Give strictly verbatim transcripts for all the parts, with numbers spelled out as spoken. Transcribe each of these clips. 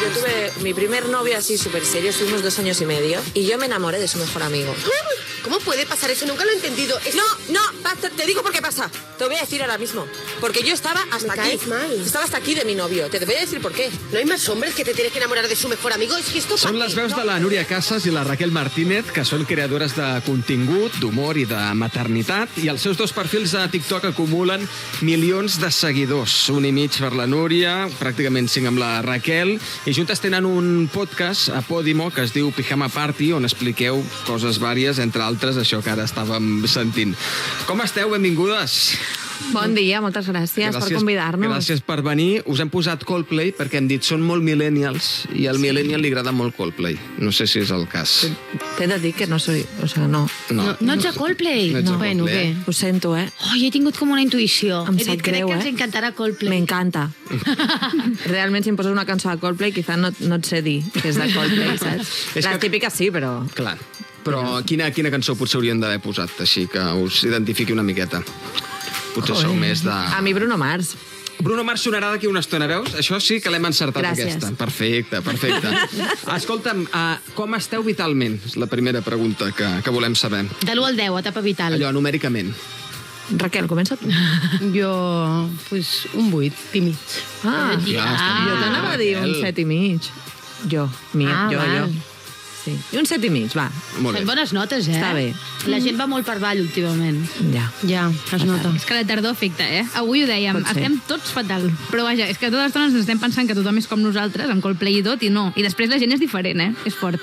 yo tuve mi primer novio así súper serio, estuvimos dos años y medio, y yo me enamoré de su mejor amigo. ¿Cómo puede pasar eso? Nunca lo he entendido. Es... No, no, basta, te digo por qué pasa. Te lo voy a decir ahora mismo. Porque yo estaba hasta Me aquí. caes mal. Estaba hasta aquí de mi novio. Te voy a decir por qué. ¿No hay más hombres que te tienes que enamorar de su mejor amigo? Es que esto... Són les veus de la Núria Casas i la Raquel Martínez, que són creadores de contingut, d'humor i de maternitat, i els seus dos perfils de TikTok acumulen milions de seguidors. Un i mig per la Núria, pràcticament cinc amb la Raquel, i juntes tenen un podcast a Podimo que es diu Pijama Party, on expliqueu coses vàries, entre altres això que ara estàvem sentint. Com esteu? Benvingudes. Bon dia, moltes gràcies, gràcies per convidar-nos. Gràcies per venir. Us hem posat Coldplay perquè hem dit són molt millennials i al millennial li agrada molt Coldplay. No sé si és el cas. T'he de dir que no soy... O sea, no. No, no, no ets a Coldplay? No ets a No, bueno, Coldplay, què? Ho sento, eh? Oh, jo he tingut com una intuïció. Em He sap dit, crec greu, que ens eh? encantarà Coldplay. M'encanta. Realment, si em poses una cançó de Coldplay, quizá no, no et sé dir que és de Coldplay, saps? És La que- típica sí, però... Clar. Però quina, quina cançó potser haurien d'haver posat, així que us identifiqui una miqueta? Potser sou més de... A mi Bruno Mars. Bruno Mars sonarà d'aquí una estona, veus? Això sí que l'hem encertat, Gràcies. aquesta. Perfecte, perfecte. Escolta'm, uh, com esteu vitalment? És la primera pregunta que, que volem saber. De l'u al deu, etapa vital. Allò, numèricament. Raquel, comença tu. Jo, pues, un vuit i mig. Ah, Ja, està bé. jo t'anava a dir un Raquel. set i mig. Jo, mi, Ah, jo, val. jo. Sí. I un set i mig, va. Molt Fem bé. bones notes, eh? Està bé. La gent va molt per avall últimament. Ja. Ja, es nota. És que la tardor afecta, eh? Avui ho dèiem, Pot ser. estem tots fatal. Però vaja, és que tota l'estona ens estem pensant que tothom és com nosaltres, amb Coldplay i tot, i no. I després la gent és diferent, eh? És fort.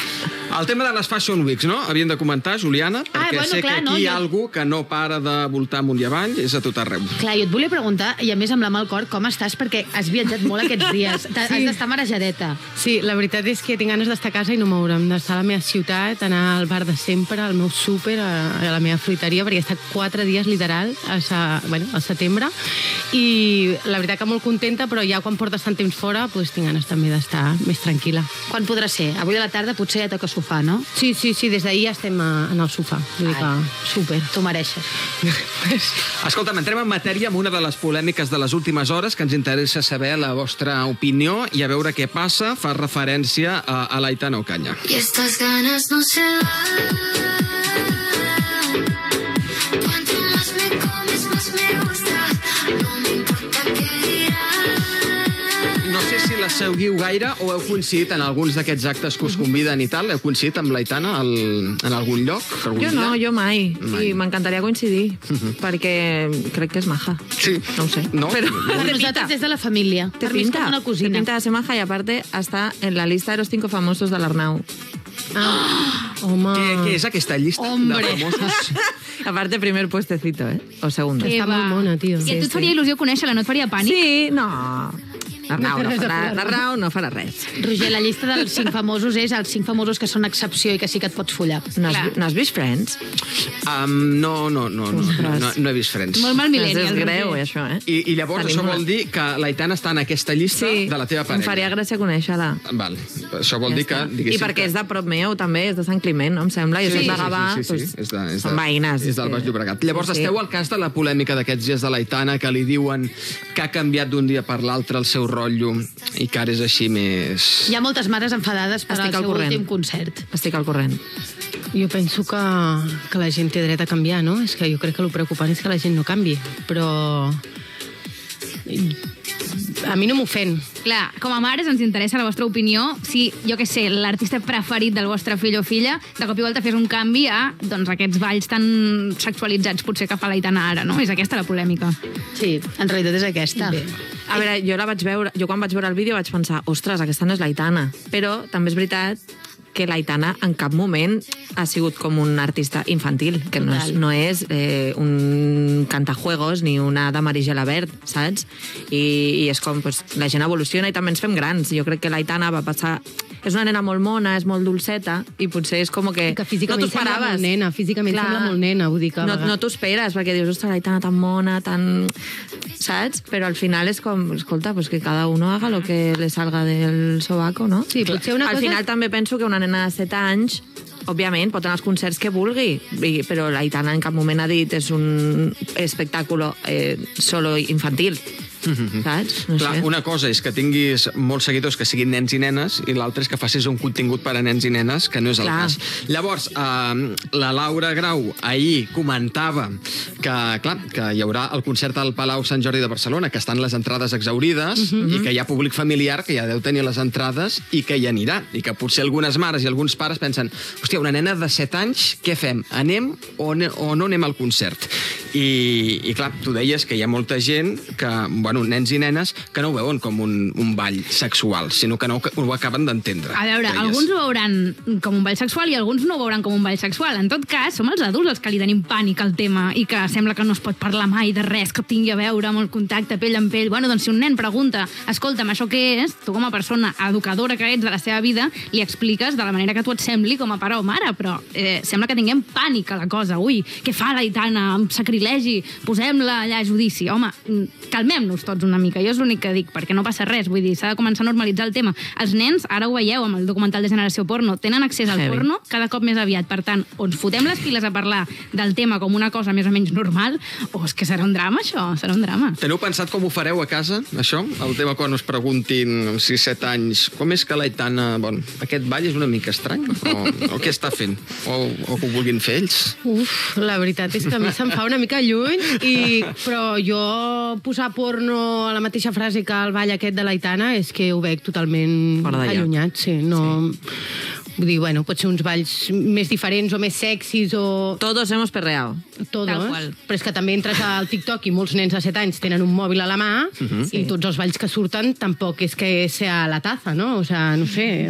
El tema de les Fashion Weeks, no? Havíem de comentar, Juliana, perquè bueno, sé clar, que aquí no, hi ha jo- algú que no para de voltar amunt i avall, és a tot arreu. Clar, jo et volia preguntar, i a més amb la mà al cor, com estàs? Perquè has viatjat molt aquests dies. T'ha- Has d'estar marejadeta. Sí, la veritat és que tinc ganes d'estar a casa i no moure'm, d'estar a la meva ciutat, anar al bar de sempre, al meu súper, a, a la meva fruiteria, perquè he estat quatre dies literal a, sa, bueno, al setembre, i la veritat que molt contenta, però ja quan portes tant temps fora, pues, tinc ganes també d'estar més tranquil·la. Quan podrà ser? Avui a la tarda potser ja toca sofà, no? Sí, sí, sí, des d'ahir ja estem a, en el sofà. Vull dir que, súper. T'ho mereixes. Escolta'm, entrem en matèria amb una de les polèmiques de les últimes hores que ens interessa saber la vostra opinió i a veure què passa. Fa referència a, a l'Aitana Ocaña. Y estas ganas no se van. Cuanto más me comes, más me gusta. No me importa qué dirán. No sé si la seguiu gaire o heu coincidit en alguns d'aquests actes que us conviden i tal. Heu coincidit amb l'Aitana al, en algun lloc? Algun Jo no, dia? jo mai. Mai. I m'encantaria coincidir, perquè crec que és maja. Sí. No ho sé. No? Però Per té nosaltres pinta. des de la família. Té Per mi és pinta. com una Té cosina. pinta de ser maja i aparte està en la lista de los cinco famosos de l'Arnau. Ah, home... Què, què és aquesta llista Hombre. de famosos? Aparte, primer puestecito, ¿eh? O segundo. Què Està va? molt mona, tio. I a tu et faria il·lusió conèixer-la, no et faria pànic? Sí, no. L'Arnau no, farà, l'Arnau no farà res. Roger, la llista dels cinc famosos és els cinc famosos que són excepció i que sí que et pots follar. No has, Clar. no has vist Friends? Um, no, no, no, no, no, no, no he vist Friends. Molt mal És millennial. greu, Roger. això, eh? I, I llavors Tenim això una- vol dir que l'Aitana està en aquesta llista Sí, de la teva em parella. faria gràcia conèixer-la. Val. Això vol Ja dir que, està. diguéssim... I perquè que... és de prop meu, també, és de Sant Climent, no? Em sembla. Jo Sí, soc sí, de Gavà, sí, sí, sí, doncs, sí. És de, és de, són veïnes. És del Baix Llobregat. Llavors Sí, sí. esteu al cas de la polèmica d'aquests dies de l'Aitana, que li diuen que ha canviat d'un dia per l'altre el seu rotllo i que ara és així més... Hi ha moltes mares enfadades per Estic al al seu corrent. últim concert. Estic al corrent. Jo penso que, que la gent té dret a canviar, no? És que jo crec que el preocupant és que la gent no canvi, però... A mi no m'ofèn. Clar, com a mares ens interessa la vostra opinió. Si, jo què sé, l'artista preferit del vostre fill o filla, de cop i volta fes un canvi a doncs, aquests balls tan sexualitzats potser que fa l'Aitana ara, no? És aquesta la polèmica. Sí, en realitat és aquesta. Bé. A veure, jo la vaig veure, jo quan vaig veure el vídeo vaig pensar, ostres, aquesta no és l'Aitana. Però també és veritat que l'Aitana en cap moment ha sigut com un artista infantil, que no és, Total. no és eh, un cantajuegos ni una de Marie Gelabert, saps? I, i és com, pues, la gent evoluciona i també ens fem grans. Jo crec que l'Aitana va passar... És una nena molt mona, és molt dolceta, i potser és com que... Que físicament no t'ho sembla esperaves. molt nena, físicament sembla molt nena, vull dir que a No, vegades- no t'ho esperes, perquè dius, ostres, l'Aitana tan mona, tan... Saps? Però al final és com, escolta, pues que cada uno haga lo que le salga del sobaco, no? Sí, potser una Al cosa... final també penso que una nena de set anys, òbviament, pot anar als concerts que vulgui, i- però l'Aitana en cap moment ha dit és un espectacle eh, solo infantil. saps? No Clar, sé. una cosa és que tinguis molts seguidors que siguin nens i nenes i l'altra és que facis un contingut per a nens i nenes, que no és el Clar. cas. Llavors, eh, la Laura Grau ahir comentava que, clar, que hi haurà el concert al Palau Sant Jordi de Barcelona, que estan les entrades exaurides Mhm. i que hi ha públic familiar que ja deu tenir les entrades i que hi anirà. I que potser algunes mares i alguns pares pensen, hòstia, una nena de set anys, què fem? Anem o, ne o no anem al concert? I, i clar, tu deies que hi ha molta gent que, bueno, nens i nenes, que no ho veuen com un, un ball sexual, sinó que no ho acaben d'entendre. A veure, deies. alguns ho veuran com un ball sexual i alguns no ho veuran com un ball sexual. En tot cas, som els adults els que li tenim pànic al tema i que sembla que no es pot parlar mai de res que tingui a veure amb el contacte pell amb pell. Bueno, doncs si un nen pregunta, escolta'm, això què és? Tu com a persona educadora que ets de la seva vida, li expliques de la manera que tu et sembli com a pare o mare, però eh, sembla que tinguem pànic a la cosa. Ui, què fa l'Aitana? Amb sacrilegi? Posem-la allà a judici. Home, calmem-nos tots una mica. Jo és l'únic que dic, perquè no passa res. Vull dir, s'ha de començar a normalitzar el tema. Els nens, ara ho veieu amb el documental de Generació Porno, tenen accés al Heavy. porno cada cop més aviat. Per tant, o ens fotem les piles a parlar del tema com una cosa més o menys normal, o és que serà un drama, això. Serà un drama. Teniu pensat com ho fareu a casa, això? El tema quan us preguntin amb sis set anys, com és que l'Aitana... Bon, aquest ball és una mica estrany? O, o què està fent? O, o que ho vulguin fer ells? Uf, la veritat és que a mi se'm fa una mica lluny, i, però jo posar porno a la mateixa frase que el ball aquest de l'Aitana és que ho veig totalment Fora de lloc. allunyat, sí. No... Sí. Vull dir, bueno, pot ser uns balls més diferents o més sexis o... Todos hemos perreado. Todos, Tal qual. però és que també entres al TikTok i molts nens de set anys tenen un mòbil a la mà Mhm. i tots els balls que surten tampoc és que sea la taza, no? O sea, no sé...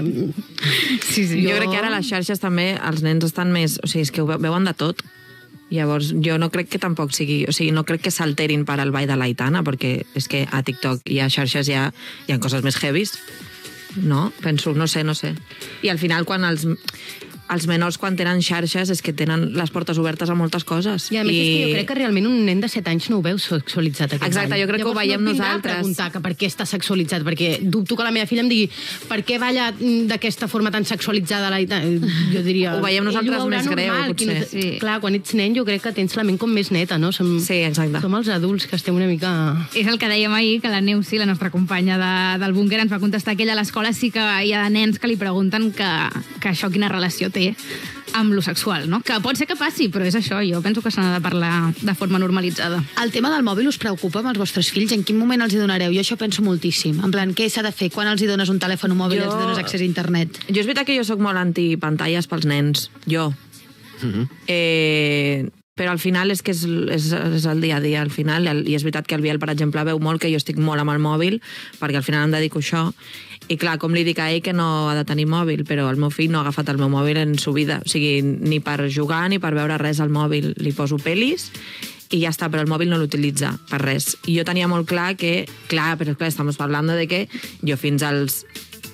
Sí, sí. Jo... jo crec que ara a les xarxes també els nens estan més... O sigui, és que ho ve- veuen de tot. Llavors, jo no crec que tampoc sigui... O sigui, no crec que s'alterin per al ball de l'Aitana, perquè és que a TikTok i a xarxes hi ha, hi ha coses més heavies. No? Penso, no sé, no sé. I al final, quan els... els menors, quan tenen xarxes, és que tenen les portes obertes a moltes coses. I a més I... és que jo crec que realment un nen de set anys no ho veu sexualitzat, aquest Exacte, ball. jo crec que ho Llavors, veiem no et vindrà nosaltres. a preguntar que per què està sexualitzat, perquè dubto que la meva filla em digui per què balla d'aquesta forma tan sexualitzada la... Jo diria... Ho veiem nosaltres ell ho veurà més greu, normal, potser. quin- Sí. Clar, quan ets nen jo crec que tens la ment com més neta, no? Som, Sí, exacte. som els adults que estem una mica... És el que dèiem ahir, que la Neuci, la nostra companya de, del búnquer, ens va contestar que ella a l'escola sí que hi ha nens que li pregunten que, que això quina relació té amb lo sexual, no? Que pot ser que passi, però és això, jo penso que se n'ha de parlar de forma normalitzada. El tema del mòbil us preocupa amb els vostres fills? En quin moment els hi donareu? Jo això penso moltíssim. En plan, què s'ha de fer? Quan els hi dones un telèfon mòbil i Jo- els dones accés a internet? Jo és veritat que jo sóc molt antipantalles pels nens. Jo. Mhm. Eh, però al final és que és, és, és el dia a dia, al final, i és veritat que el Biel, per exemple, veu molt que jo estic molt amb el mòbil, perquè al final em dedico a això, i clar, com li dic a ell que no ha de tenir mòbil, però el meu fill no ha agafat el meu mòbil en su vida, o sigui, ni per jugar ni per veure res al mòbil, li poso pel·lis i ja està, però el mòbil no l'utilitza per res. I jo tenia molt clar que, clar, però clar, estamos hablando de que jo fins als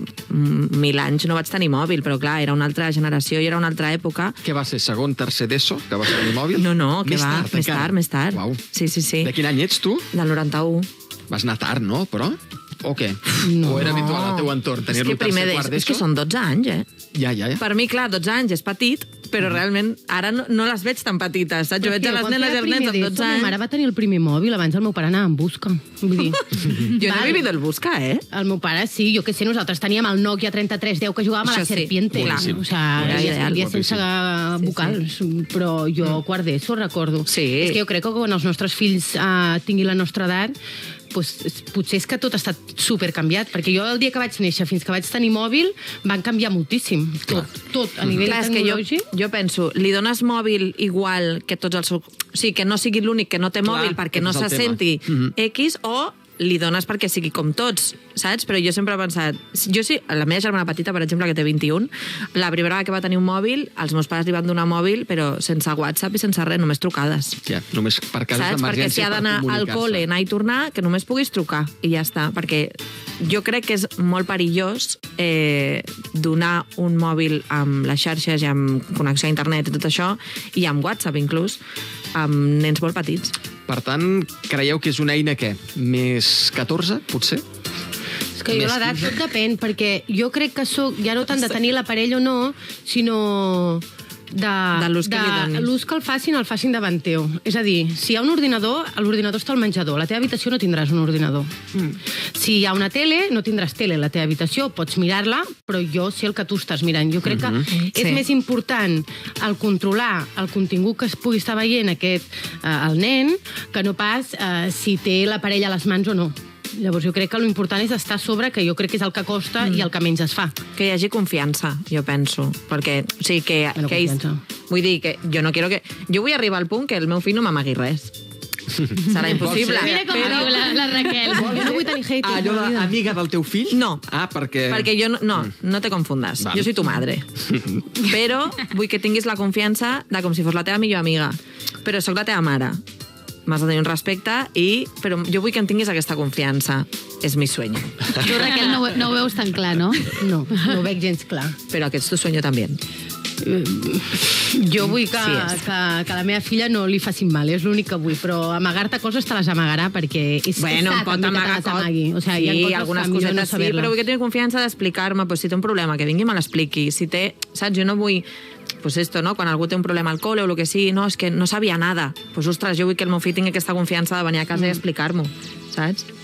mil anys no vaig tenir mòbil, però clar, era una altra generació i era una altra època. Què va ser, segon, tercer d'ESO, que vas tenir mòbil? No, no, que més va, tard, més encara. tard, més tard. Uau. Sí, sí, sí. De quin any ets, tu? Del noranta-u. Vas anar tard, no, però? O què? No. O era habitual al teu entorn És tenir-lo que primer tercer, de, quart és que d'ESO? són dotze anys, eh? Ja, ja, ja. Per mi, clar, dotze anys és petit, però realment ara no, no les veig tan petites, saps? Jo Però, veig tio, a les quan nenes feia i els nens primer amb d'ESO, dotze Ma anys. mare va tenir el primer mòbil, abans el meu pare anava en busca. Vull dir, Jo no Val. he vivido el busca, eh? el meu pare sí, jo què sé, nosaltres teníem el Nokia trenta-tres deu que jugàvem a la Això sí, Serpiente. clar. O sea, Era ja ideal, seria sense guapíssim. vocals, però jo quart d'ESO recordo. Sí. És que jo crec que quan els nostres fills uh, tinguin la nostra edat, pues, potser és que tot ha estat supercanviat, perquè jo el dia que vaig néixer fins que vaig tenir mòbil van canviar moltíssim. Tot, tot, a nivell Clar, és que jo, tecnològic. jo penso, li dones mòbil igual que tots els seus... O sigui, que no sigui l'únic que no té Clar, mòbil perquè aquest no és el se tema. senti Mhm. X, o li dones perquè sigui com tots, saps? Però jo sempre he pensat... Jo sí, la meva germana petita, per exemple, que té vint-i-un, la primera vegada que va tenir un mòbil, els meus pares li van donar mòbil, però sense WhatsApp i sense res, només trucades. Ja, només per casos Saps? Perquè si d'emergència ha per d'anar al comunicar-se. col·le, anar i tornar, que només puguis trucar i ja està. Perquè jo crec que és molt perillós eh, donar un mòbil amb les xarxes i amb connexió a internet i tot això, i amb WhatsApp inclús, amb nens molt petits. Per tant, creieu que és una eina, què? Més catorze, potser? És que jo Més l'edat quinze. tot depèn, perquè jo crec que soc, ja no tant de tenir l'aparell o no, sinó de, De l'ús que li donis. l'ús que el facin, el facin davant teu. És a dir, si hi ha un ordinador, l'ordinador està al menjador. A la teva habitació no tindràs un ordinador. Mm. Si hi ha una tele, no tindràs tele a la teva habitació. Pots mirar-la, però jo sé el que tu estàs mirant. Jo crec Mm-hmm. que és Sí. més important el controlar el contingut que es pugui estar veient aquest, eh, el nen, que no pas eh, si té l'aparell a les mans o no. Llavors jo crec que l'important és estar a sobre, que jo crec que és el que costa mm. i el que menys es fa. Que hi hagi confiança, jo penso. Perquè, o sigui, que, Bueno, que ells... confiança. Vull dir que jo no quiero que... Jo vull arribar al punt que el meu fill no m'amagui res. Serà impossible. Mira com però... diu la, la Raquel. Jo no vull tenir haters. Ah, allò a la vida. d'amiga del teu fill? No. Ah, perquè... Perquè jo no, no, no te confundes. Val. Jo soy tu madre. Però vull que tinguis la confiança de com si fos la teva millor amiga. Però sóc la teva mare. M'has de tenir un respecte, i, però jo vull que em tinguis aquesta confiança. És mi sueño. Tu, Raquel, no, ho- no ho veus tan clar, no? No, no ho veig gens clar. Però aquest és tu sueño també. Jo vull que, Sí és. que, que a la meva filla no li facin mal, és l'únic que vull, però amagar-te coses te les amagarà perquè és, Bueno, és em sa pot també que amagar te les amagui. O sigui, sí, hi ha coses algunes que millor cosetes no sí, saber-les. però vull que tingui confiança d'explicar-me, pues, si té un problema, que vingui i me l'expliqui. Si té, saps, jo no vull... Pues esto, no? Quan algú té un problema al col·le o el que sigui, no, és que no sabia nada. Pues, ostres, jo vull que el meu fill tingui aquesta confiança de venir a casa mm. i explicar-m'ho, saps?